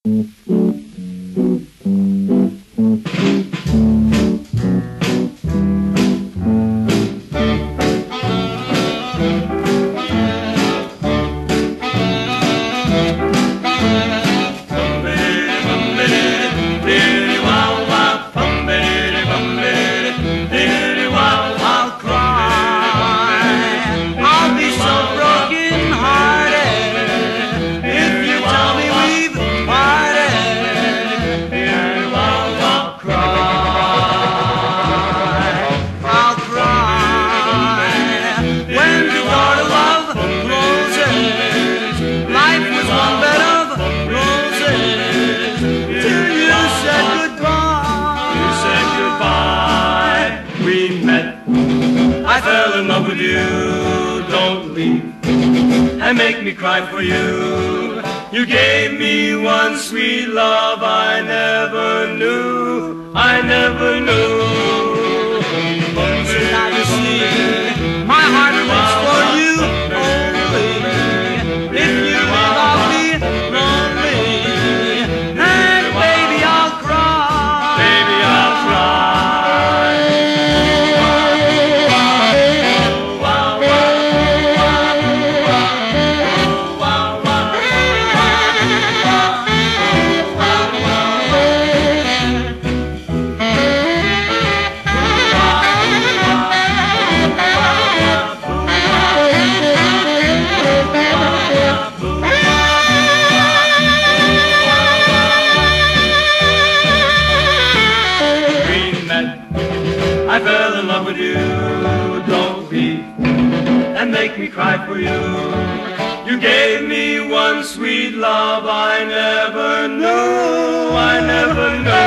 I fell in love with you, don't leave and make me cry for you. You gave me one sweet love I never knew, I never knew. Now you see, my heart beats for you only. If you leave, I'll be lonely, and baby, I'll cry. Baby, I'll cry. I fell in love with you, don't weep and make me cry for you. You gave me one sweet love I never knew, I never knew.